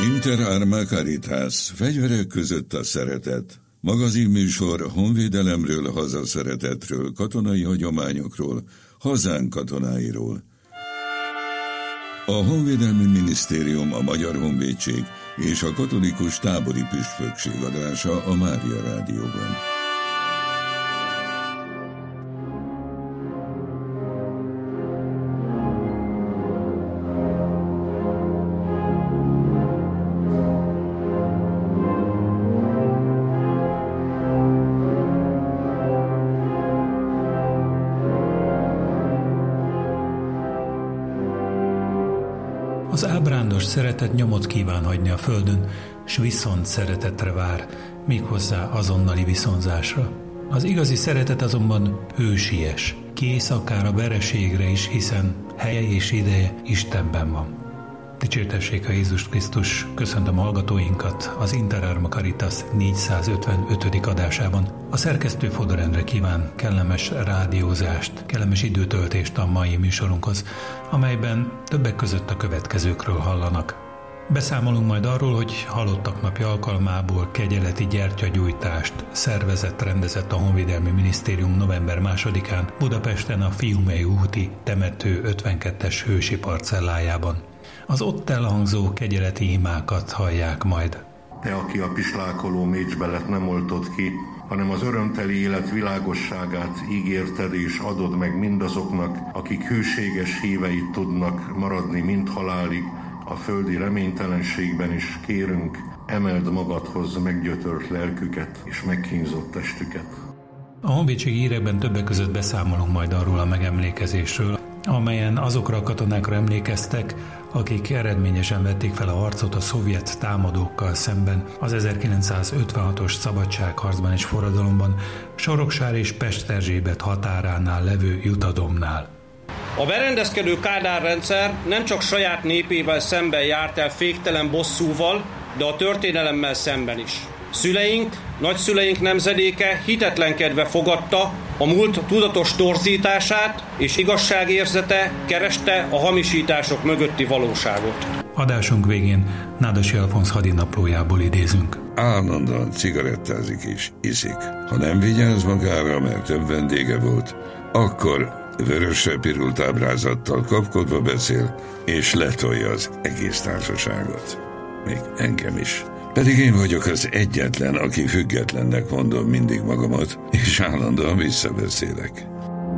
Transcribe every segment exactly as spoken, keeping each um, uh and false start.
Inter Arma Caritas, fegyverek között a szeretet. Magazinműsor honvédelemről, hazaszeretetről, katonai hagyományokról, hazánk katonáiról. A Honvédelmi Minisztérium, a Magyar Honvédség és a Katolikus Tábori Püspökség adása a Mária Rádióban. Az ábrándos szeretet nyomot kíván hagyni a földön, s viszont szeretetre vár, méghozzá azonnali viszonzásra. Az igazi szeretet azonban hősies, kész akár a vereségre is, hiszen helye és ideje Istenben van. Dicsértessék a Jézus Krisztus, köszöntöm a hallgatóinkat az Inter Arma Caritas négyszázötvenötödik adásában. A szerkesztő Fodor Endre kíván kellemes rádiózást, kellemes időtöltést a mai műsorunkhoz, amelyben többek között a következőkről hallanak. Beszámolunk majd arról, hogy halottak napja alkalmából kegyeleti gyertyagyújtást szervezett, rendezett a Honvédelmi Minisztérium november másodikán Budapesten a Fiumei úti temető ötvenkettes hősi parcellájában. Az ott elhangzó kegyeleti imákat hallják majd. Te, aki a pislákoló mécsbelet nem oltod ki, hanem az örömteli élet világosságát ígérted és adod meg mindazoknak, akik hűséges híveit tudnak maradni mind halálig, a földi reménytelenségben is kérünk, emeld magadhoz meggyötört lelküket és megkínzott testüket. A honvédségi hírekben többek között beszámolunk majd arról a megemlékezésről, amelyen azokra a katonákra emlékeztek, akik eredményesen vették fel a harcot a szovjet támadókkal szemben az ezerkilencszázötvenhatos szabadságharcban és forradalomban Soroksár és Pesterzsébet határánál levő Jutadomnál. A berendezkedő Kádár rendszer nem csak saját népével szemben járt el féktelen bosszúval, de a történelemmel szemben is. Szüleink, nagyszüleink nemzedéke hitetlenkedve fogadta a múlt tudatos torzítását, és igazságérzete kereste a hamisítások mögötti valóságot. Adásunk végén Nádasi Alfonsz hadinaplójából idézünk. Állandóan cigarettázik és iszik. Ha nem vigyáz magára, mert több vendége volt, akkor vörösre pirult ábrázattal kapkodva beszél, és letolja az egész társaságot. Még engem is. Pedig én vagyok az egyetlen, aki függetlennek mondom mindig magamat, és állandóan visszabeszélek.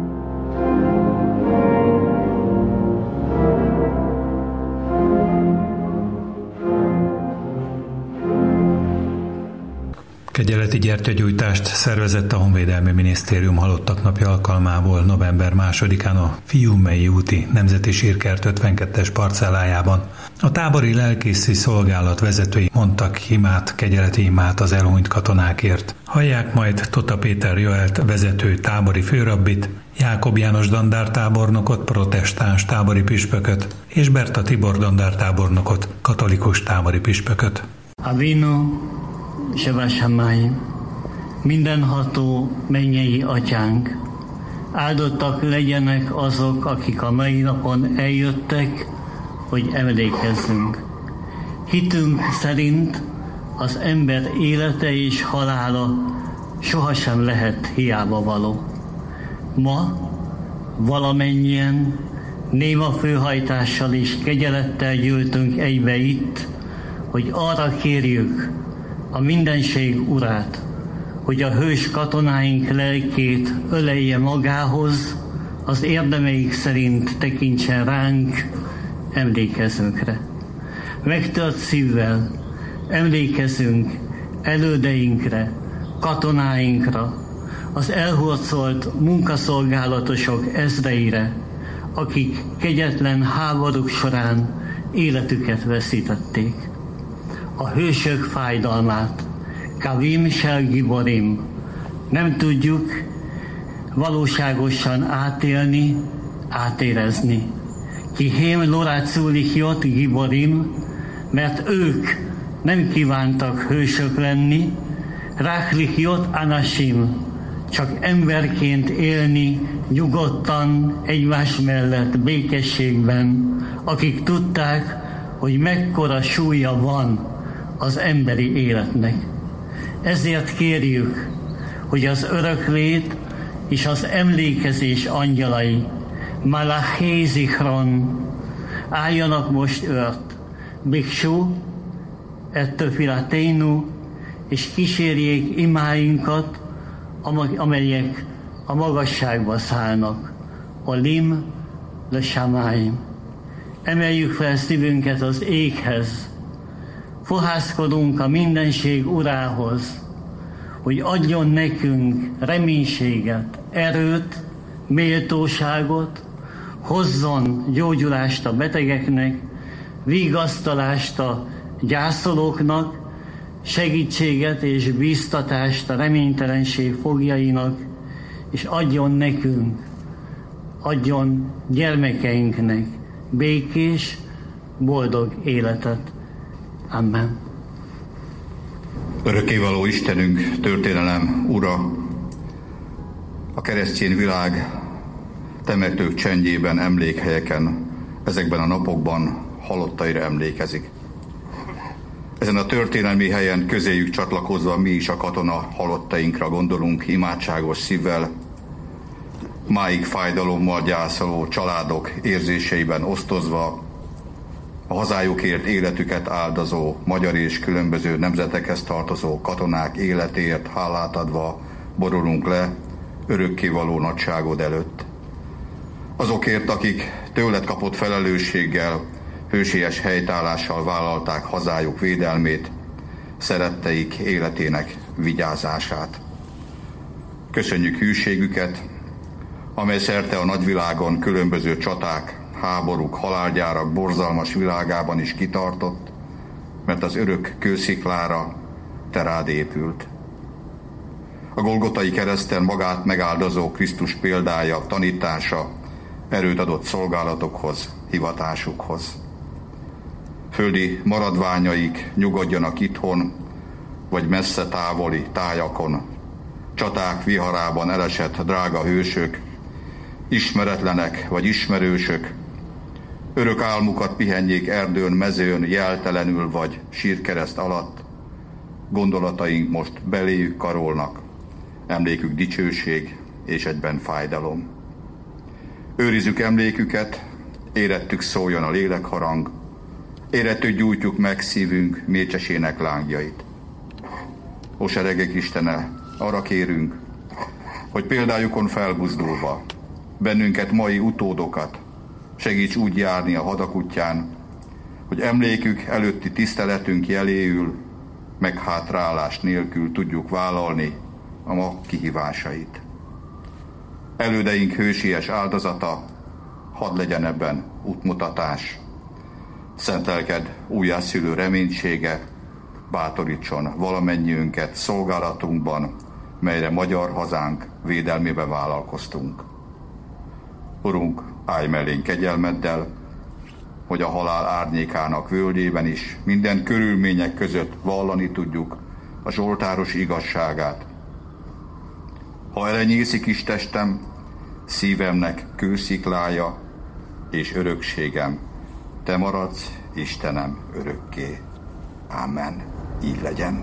Kegyeleti gyertyagyújtást szervezett a Honvédelmi Minisztérium halottak napja alkalmából november másodikán a Fiumei úti Nemzeti Sírkert ötvenkettes parcellájában. A tábori lelkészi szolgálat vezetői mondtak imát, kegyeleti imát az elhunyt katonákért. Hallják majd Tota Péter Joelt vezető tábori főrabbit, Jákob János dandártábornokot, protestáns tábori püspököt, és Berta Tibor dandártábornokot, katolikus tábori püspököt. Avinu Sevasamáim, mindenható mennyei atyánk, áldottak legyenek azok, akik a mai napon eljöttek, hogy emlékezzünk. Hitünk szerint az ember élete és halála sohasem lehet hiába való. Ma valamennyien néma főhajtással és kegyelettel gyűltünk egybe itt, hogy arra kérjük a mindenség urát, hogy a hős katonáink lelkét ölelje magához, az érdemeik szerint tekintsen ránk, emlékezünkre. Megtört szívvel emlékezünk elődeinkre, katonáinkra, az elhurcolt munkaszolgálatosok ezreire, akik kegyetlen háborúk során életüket veszítették. A hősök fájdalmát, Kavim Shel Giborim, nem tudjuk valóságosan átélni, átérezni. Kihém Lorácú Lichiot Giborim, mert ők nem kívántak hősök lenni, Rach Lichiot Anashim, csak emberként élni nyugodtan egymás mellett békességben, akik tudták, hogy mekkora súlya van az emberi életnek. Ezért kérjük, hogy az öröklét és az emlékezés angyalai, Malaché Zichron, álljanak most ört, Biksú, ettől filaténu, és kísérjék imáinkat, amelyek a magasságba szállnak. Olim le Shamáim. Emeljük fel szívünket az éghez, fohászkodunk a mindenség Urához, hogy adjon nekünk reménységet, erőt, méltóságot, hozzon gyógyulást a betegeknek, vigasztalást a gyászolóknak, segítséget és bíztatást a reménytelenség fogjainak, és adjon nekünk, adjon gyermekeinknek békés, boldog életet. Amen. Örökkévaló Istenünk, történelem Ura, a keresztény világ temetők csendjében, emlékhelyeken, ezekben a napokban halottaira emlékezik. Ezen a történelmi helyen közéjük csatlakozva mi is a katona halottainkra gondolunk imádságos szívvel, máig fájdalommal gyászoló családok érzéseiben osztozva, a hazájukért életüket áldozó, magyar és különböző nemzetekhez tartozó katonák életéért hálát adva borulunk le örökkévaló nagyságod előtt. Azokért, akik tőled kapott felelősséggel, hősies helytállással vállalták hazájuk védelmét, szeretteik életének vigyázását. Köszönjük hűségüket, amely szerte a nagyvilágon különböző csaták, háborúk, halálgyárak borzalmas világában is kitartott, mert az örök kősziklára te rád épült. A Golgotai kereszten magát megáldozó Krisztus példája, tanítása erőt adott szolgálatokhoz, hivatásukhoz. Földi maradványaik nyugodjanak itthon, vagy messze távoli tájakon. Csaták viharában elesett drága hősök, ismeretlenek vagy ismerősök, örök álmukat pihenjék erdőn, mezőn, jeltelenül vagy sírkereszt alatt. Gondolataink most beléjük karolnak, emlékük dicsőség és egyben fájdalom. Őrizzük emléküket, érettük szóljon a lélekharang, érettük gyújtjuk meg szívünk mécsesének lángjait. Ó seregek Istene, arra kérünk, hogy példájukon felbuzdulva bennünket, mai utódokat segíts úgy járni a hadak útján, hogy emlékük előtti tiszteletünk jeléül meghátrálást nélkül tudjuk vállalni a ma kihívásait. Elődeink hősies áldozata, hadd legyen ebben útmutatás. Szent lelked újjászülő reménysége bátorítson valamennyiünket szolgálatunkban, melyre magyar hazánk védelmébe vállalkoztunk. Urunk, állj mellénk kegyelmeddel, hogy a halál árnyékának völgyében is minden körülmények között vallani tudjuk a zsoltáros igazságát. Ha elenyészik is testem, szívemnek kősziklája és örökségem, te maradsz, Istenem, örökké. Amen. Így legyen.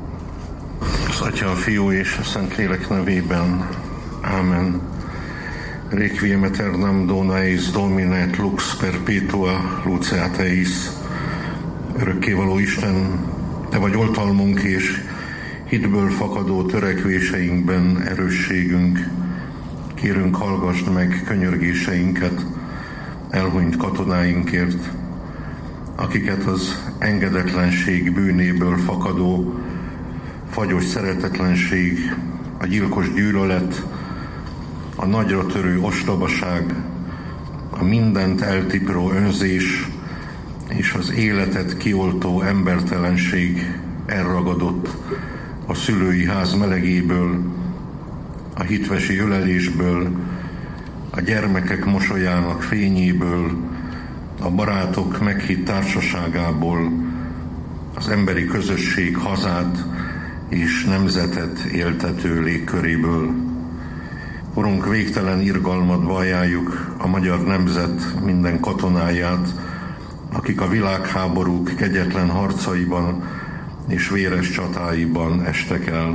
Az Atya, a Fiú és a Szentlélek nevében. Amen. Requiem aeternam dona eis Domine et lux perpetua luceat eis. Örökkévaló Isten, te vagy oltalmunk és hitből fakadó törekvéseinkben erősségünk. Kérünk, hallgassd meg könyörgéseinket elhunyt katonáinkért, akiket az engedetlenség bűnéből fakadó fagyos szeretetlenség, a gyilkos gyűlölet, a nagyra törő ostobaság, a mindent eltipró önzés és az életet kioltó embertelenség elragadott a szülői ház melegéből, a hitvesi ölelésből, a gyermekek mosolyának fényéből, a barátok meghitt társaságából, az emberi közösség hazát és nemzetet éltető légköréből. Urunk, végtelen irgalmadba ajánljuk a magyar nemzet minden katonáját, akik a világháborúk kegyetlen harcaiban és véres csatáiban estek el.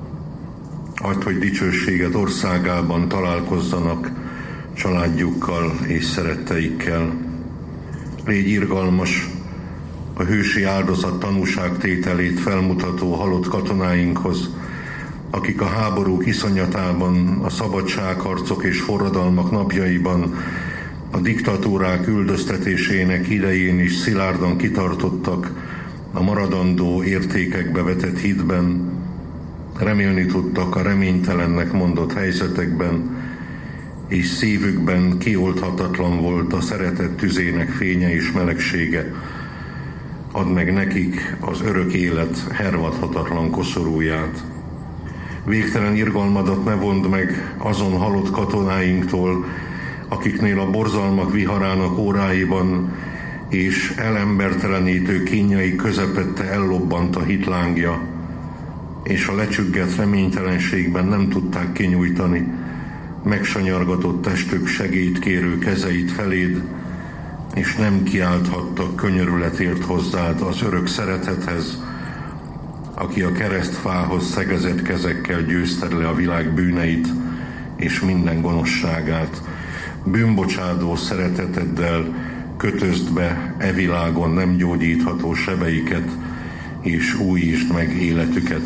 Add, hogy dicsőséged országában találkozzanak családjukkal és szeretteikkel. Légy irgalmas a hősi áldozat tanúságtételét felmutató halott katonáinkhoz, akik a háborúk iszonyatában, a szabadságharcok és forradalmak napjaiban, a diktatúrák üldöztetésének idején is szilárdan kitartottak a maradandó értékekbe vetett hitben, remélni tudtak a reménytelennek mondott helyzetekben, és szívükben kioldhatatlan volt a szeretet tüzének fénye és melegsége. Add meg nekik az örök élet hervadhatatlan koszorúját. Végtelen irgalmadat ne vond meg azon halott katonáinktól, akiknél a borzalmak viharának óráiban és elembertelenítő kínjai közepette ellobbant a hitlángja, és a lecsüggett reménytelenségben nem tudták kinyújtani megsanyargatott testük segélyt kérő kezeit feléd, és nem kiálthattak könyörületért hozzád az örök szeretethez, aki a keresztfához szegezett kezekkel győzted le a világ bűneit és minden gonoszságát. Bűnbocsádó szereteteddel kötözd be e világon nem gyógyítható sebeiket, és újítsd meg életüket.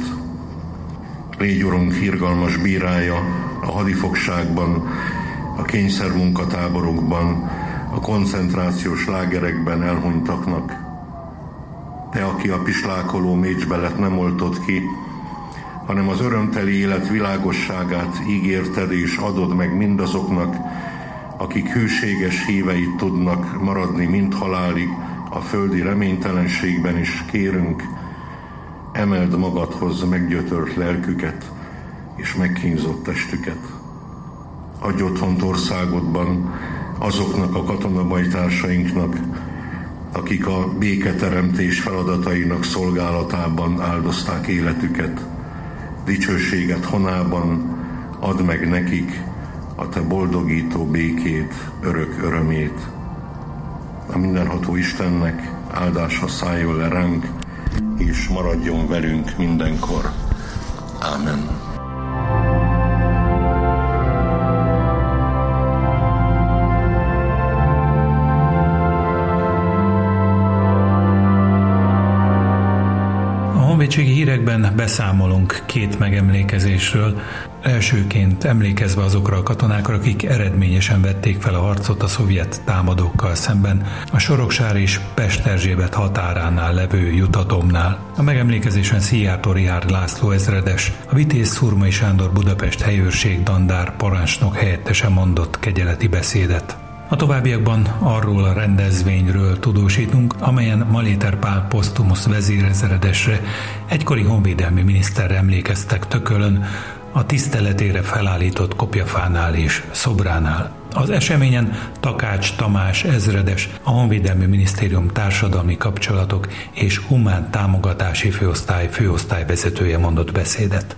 Légy, Urunk, irgalmas bírája a hadifogságban, a kényszermunkatáborokban, a koncentrációs lágerekben elhunytaknak. Te, aki a pislákoló mécsbelet nem oltott ki, hanem az örömteli élet világosságát ígérted és adod meg mindazoknak, akik hűséges híveit tudnak maradni mind halálig a földi reménytelenségben is, kérünk, emeld magadhoz meggyötört lelküket és megkínzott testüket. Adj otthont országodban azoknak a katonabajtársainknak, akik a béketeremtés feladatainak szolgálatában áldozták életüket. Dicsőséget honában add meg nekik a te boldogító békét, örök örömét. A mindenható Istennek áldása szálljon le ránk, és maradjon velünk mindenkor. Ámen. A honvédségi hírekben beszámolunk két megemlékezésről. Elsőként emlékezve azokra a katonákra, akik eredményesen vették fel a harcot a szovjet támadókkal szemben a Soroksári és Pesterzsébet határánál levő Jutatomnál. A megemlékezésen Szijjártó Richárd László ezredes, a Vitéz Szurmai Sándor Budapest helyőrség dandár parancsnok helyettese mondott kegyeleti beszédet. A továbbiakban arról a rendezvényről tudósítunk, amelyen Maléter Pál posztumusz vezérezredesre, egykori honvédelmi miniszterre emlékeztek Tökölön, a tiszteletére felállított kopjafánál és szobránál. Az eseményen Takács Tamás ezredes, a Honvédelmi Minisztérium társadalmi kapcsolatok és humán támogatási főosztály főosztályvezetője mondott beszédet.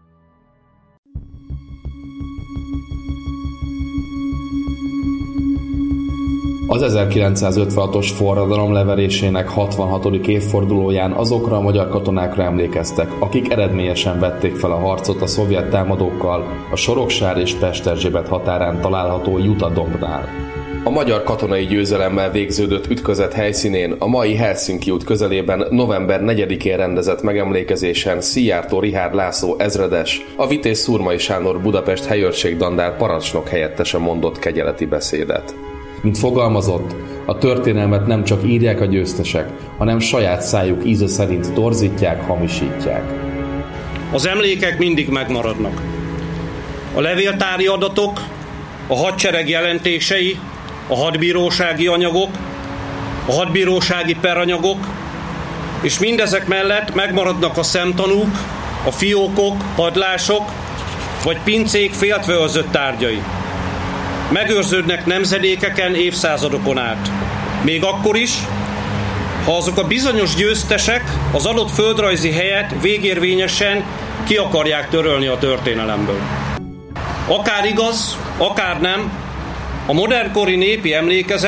Az ezerkilencszázötvenhatos forradalom leverésének hatvanhatodik évfordulóján azokra a magyar katonákra emlékeztek, akik eredményesen vették fel a harcot a szovjet támadókkal a Soroksár és Pesterzsébet határán található Jutadombnál. A magyar katonai győzelemmel végződött ütközet helyszínén, a mai Helsinki út közelében november negyedikén rendezett megemlékezésen Szijjártó Richárd László ezredes, a Vitéz Szurmai Sándor Budapest helyőrség dandár parancsnok helyettese mondott kegyeleti beszédet. Mint fogalmazott, a történelmet nem csak írják a győztesek, hanem saját szájuk íze szerint torzítják, hamisítják. Az emlékek mindig megmaradnak. A levéltári adatok, a hadsereg jelentései, a hadbírósági anyagok, a hadbírósági peranyagok, és mindezek mellett megmaradnak a szemtanúk, a fiókok, padlások, vagy pincék féltve őrzött tárgyai. Megőrződnek nemzedékeken, évszázadokon át. Még akkor is, ha azok a bizonyos győztesek az adott földrajzi helyet végérvényesen ki akarják törölni a történelemből. Akár igaz, akár nem, a modernkori népi emlékezet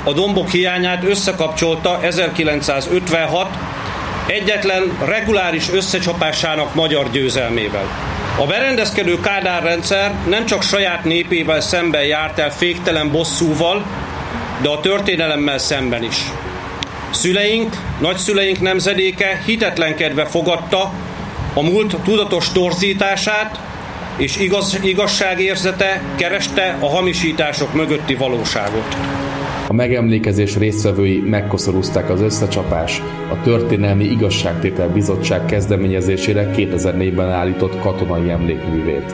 a dombok hiányát összekapcsolta ezerkilencszázötvenhat egyetlen reguláris összecsapásának magyar győzelmével. A berendezkedő Kádár rendszer nem csak saját népével szemben járt el féktelen bosszúval, de a történelemmel szemben is. Szüleink, nagyszüleink nemzedéke hitetlenkedve fogadta a múlt tudatos torzítását, és igaz, igazságérzete kereste a hamisítások mögötti valóságot. A megemlékezés résztvevői megkoszorúzták az összecsapás, a Történelmi Igazságtétel Bizottság kezdeményezésére kétezer-négyben állított katonai emlékművét.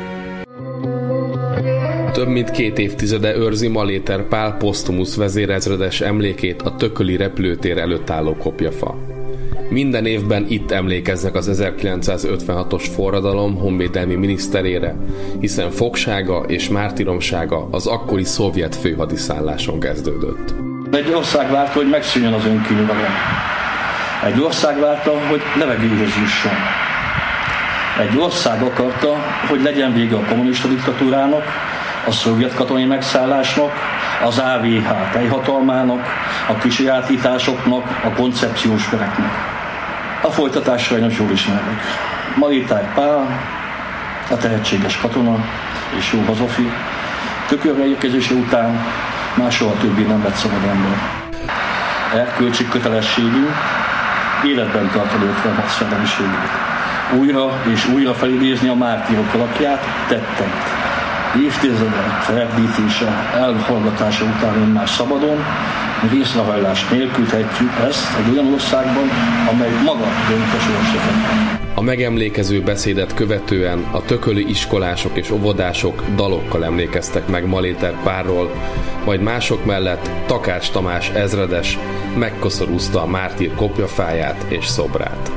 Több mint két évtizede őrzi Maléter Pál posztumusz vezérezredes emlékét a tököli repülőtér előtt álló kopjafa. Minden évben itt emlékeznek az ezerkilencszázötvenhatos forradalom honvédelmi miniszterére, hiszen fogsága és mártíromsága az akkori szovjet főhadiszálláson kezdődött. Egy ország várta, hogy megszűnjön az önkényuralom. Egy ország várta, hogy levegőhöz jusson. Egy ország akarta, hogy legyen vége a kommunista diktatúrának, a szovjet katonai megszállásnak, az á vé há teljhatalmának, a kisajátításoknak, a koncepciós pereknek. A folytatás sajnos jól ismerjük. Maléter Pál, a tehetséges katona és jó hazafi, tökörre érkezése után már soha többé nem lett szabad ember. Erkölcsi kötelességünk életben tartani ötvenhat szellemiségét. Újra és újra felidézni a mártírok alakját, tettent. Évtizedek ferdítése, elhallgatása után én már szabadon, részrehajlás nélkül tehetjük ezt egy olyan országban, amely maga dönt a sorsjában. A megemlékező beszédet követően a tököli iskolások és óvodások dalokkal emlékeztek meg Maléter Pálról, majd mások mellett Takács Tamás ezredes megkoszorúzta a mártír kopjafáját és szobrát.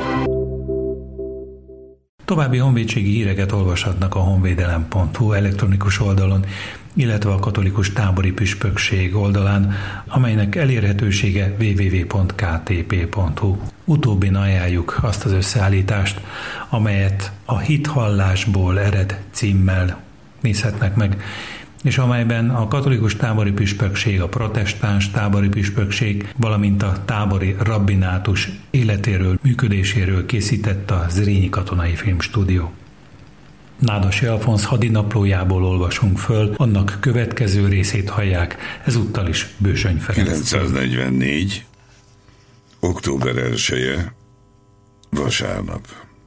További honvédségi híreket olvashatnak a honvédelem pont hu elektronikus oldalon, illetve a katolikus tábori püspökség oldalán, amelynek elérhetősége double-u double-u double-u pont k t p pont hu. Utóbbin ajánljuk azt az összeállítást, amelyet a Hithallásból ered címmel nézhetnek meg, és amelyben a katolikus tábori püspökség, a protestáns tábori püspökség, valamint a tábori rabbinátus életéről, működéséről készített a Zrínyi Katonai Filmstúdió. Nádasi Alfonsz hadinaplójából olvasunk föl, annak következő részét hallják, ezúttal is Bősöny Ferenc. kilencszáznegyvennégy. október elseje, vasárnap.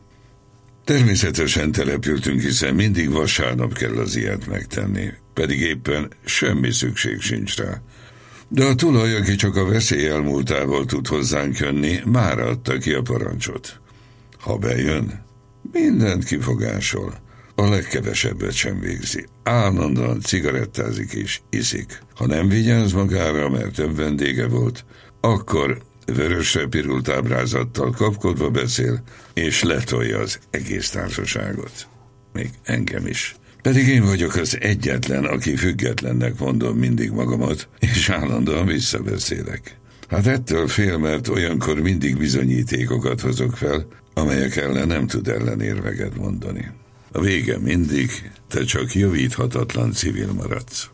Természetesen települtünk, hiszen mindig vasárnap kell az ilyet megtenni, pedig éppen semmi szükség sincs rá. De a tulaj, aki csak a veszély elmúltával tud hozzánk jönni, már adta ki a parancsot. Ha bejön, mindent kifogásol, a legkevesebbet sem végzi. Állandóan cigarettázik és iszik. Ha nem vigyáz magára, mert több vendége volt, akkor vörösre pirult ábrázattal kapkodva beszél, és letolja az egész társaságot. Még engem is. Pedig én vagyok az egyetlen, aki függetlennek mondom mindig magamat, és állandóan visszabeszélek. Hát ettől fél, mert olyankor mindig bizonyítékokat hozok fel, amelyek ellen nem tud ellenérveket mondani. A vége mindig, te csak javíthatatlan civil maradsz.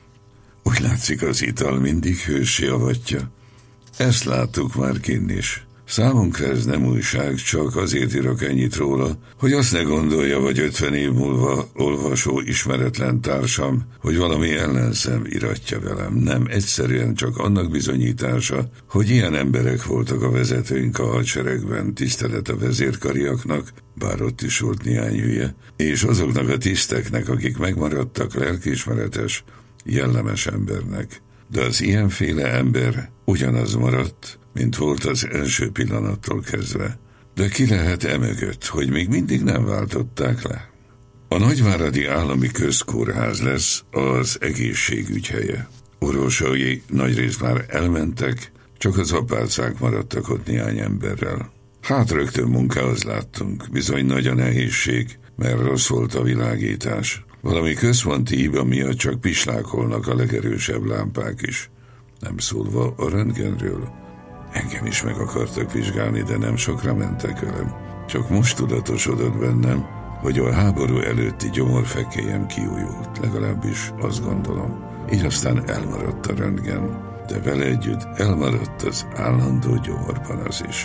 Úgy látszik, az ital mindig hőssé avatja. Ezt láttuk már kinn is. Számunkra ez nem újság, csak azért írok ennyit róla, hogy azt ne gondolja, vagy ötven év múlva olvasó ismeretlen társam, hogy valami ellenszem iratja velem. Nem, egyszerűen csak annak bizonyítása, hogy ilyen emberek voltak a vezetőink a hadseregben, tisztelet a vezérkariaknak, bár ott is volt néhány hülye, és azoknak a tiszteknek, akik megmaradtak lelkiismeretes, jellemes embernek. De az ilyenféle ember ugyanaz maradt, mint volt az első pillanattól kezdve. De ki lehet emögött, hogy még mindig nem váltották le? A Nagyváradi Állami Közkórház lesz az egészségügy helye. Orvosai nagyrészt már elmentek, csak az apácák maradtak ott néhány emberrel. Hát rögtön munkához láttunk, bizony nagy a nehézség, mert rossz volt a világítás. Valami központi hiba miatt csak pislákolnak a legerősebb lámpák is. Nem szólva a röntgenről. Engem is meg akartak vizsgálni, de nem sokra mentek velem. Csak most tudatosodott bennem, hogy a háború előtti gyomorfekélyem kiújult, legalábbis azt gondolom. Így aztán elmaradt a röntgen. de vele együtt elmaradt az állandó gyomorpanasz is.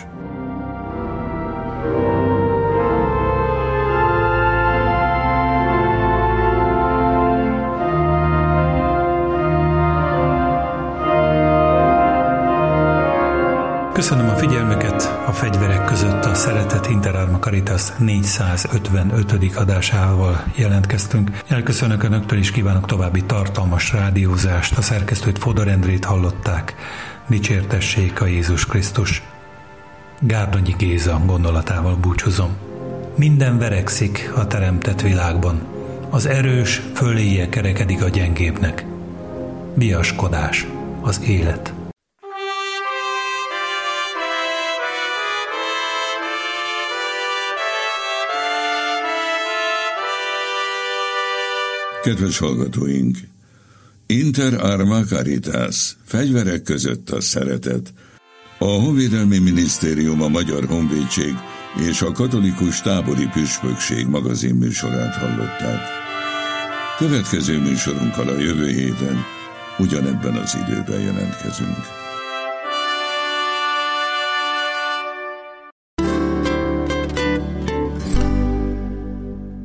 Köszönöm a figyelmüket, a Fegyverek között a Szeretet Interarma Caritas négyszázötvenötödik adásával jelentkeztünk. Elköszönök önöktől, és kívánok további tartalmas rádiózást. A szerkesztőt Fodor Endrét hallották. Dicsértessék a Jézus Krisztus. Gárdonyi Géza gondolatával búcsúzom. Minden verekszik a teremtett világban. Az erős föléje kerekedik a gyengébbnek. Viaskodás, az élet. Kedves hallgatóink! Inter Arma Caritas, Fegyverek között a szeretet. A Honvédelmi Minisztérium, a Magyar Honvédség és a Katolikus Tábori Püspökség magazin műsorát hallották. Következő műsorunkkal a jövő héten ugyanebben az időben jelentkezünk.